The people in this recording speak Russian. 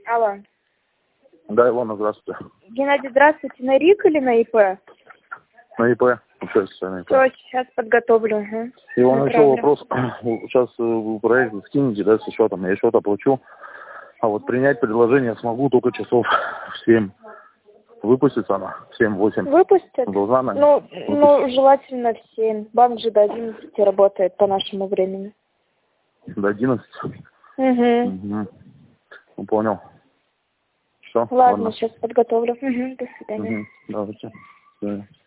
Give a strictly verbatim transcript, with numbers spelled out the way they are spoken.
Алло. Да, Илона, здравствуйте. Геннадий, здравствуйте. На РИК или на ИП? На ИП. Участие на ИП. Все, сейчас подготовлю. Угу. Илона, еще вопрос. Сейчас вы проект скинете, да, с счетом. Я счет оплачу. А вот принять предложение смогу только часов в семь. Выпустится она в семь-восемь. Выпустят? Должна она? Ну, ну, желательно в семь. Банк же до одиннадцати работает по нашему времени. До одиннадцати? Угу. Угу. Ну, понял. Все, Ладно, ладно. сейчас подготовлю. Угу, до свидания. Угу. Давайте. До свидания.